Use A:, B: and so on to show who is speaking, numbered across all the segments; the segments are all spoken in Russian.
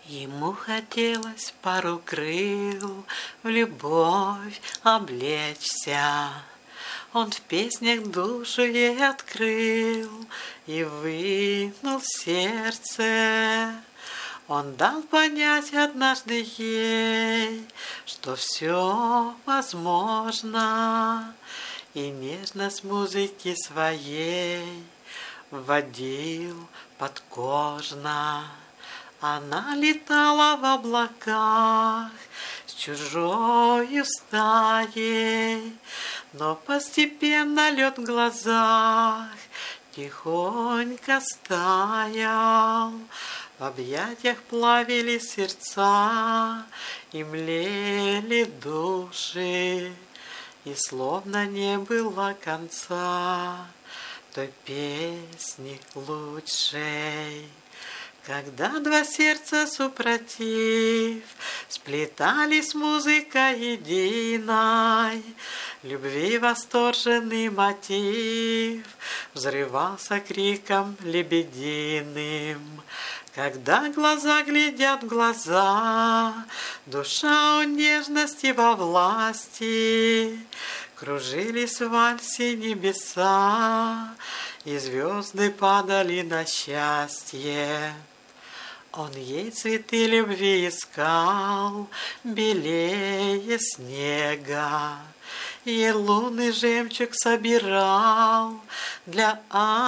A: Ему хотелось пару крыл в любовь облечься. Он в песнях душу ей открыл и вынул сердце. Он дал понять однажды ей, что все возможно, и нежность музыки своей вводил подкожно. Она летала в облаках с чужою стаей, но постепенно лед в глазах тихонько стаял. В объятиях плавили сердца и млели души, и словно не было конца той песни лучшей. Когда два сердца супротив сплетались музыкой единой, любви восторженный мотив взрывался криком лебединым. Когда глаза глядят в глаза, душа у нежности во власти, кружились в вальсе небеса, и звезды падали на счастье. Он ей цветы любви искал, белее снега, ей лунный жемчуг собирал для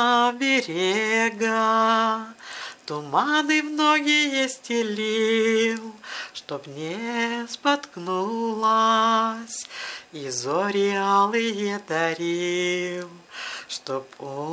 A: оберега. Туманы в ноги ей стелил, чтоб не споткнулась, и зори алые дарил, чтоб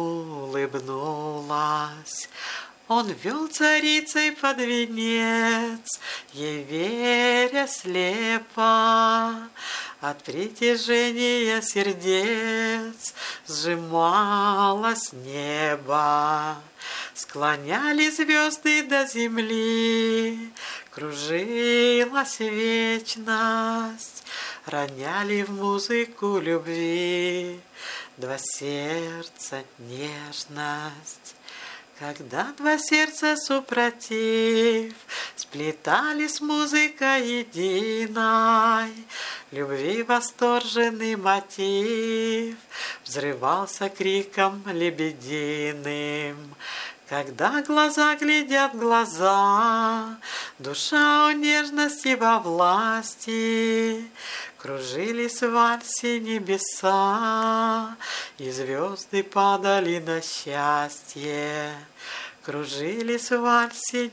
A: улыбнулась. Он вел царицей под венец, ей веря слепо. От притяжения сердец сжималось небо. Склоняли звезды до земли, кружилась вечность, роняли в музыку любви два сердца нежность. Когда два сердца супротив сплетались музыкой единой, любви восторженный мотив взрывался криком лебединым. Когда глаза глядят в глаза, душа у нежности во власти, кружились в вальсе небеса, и звезды падали на счастье. Кружились в вальсе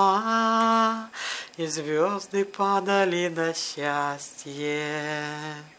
A: небеса, и звезды падали на счастье.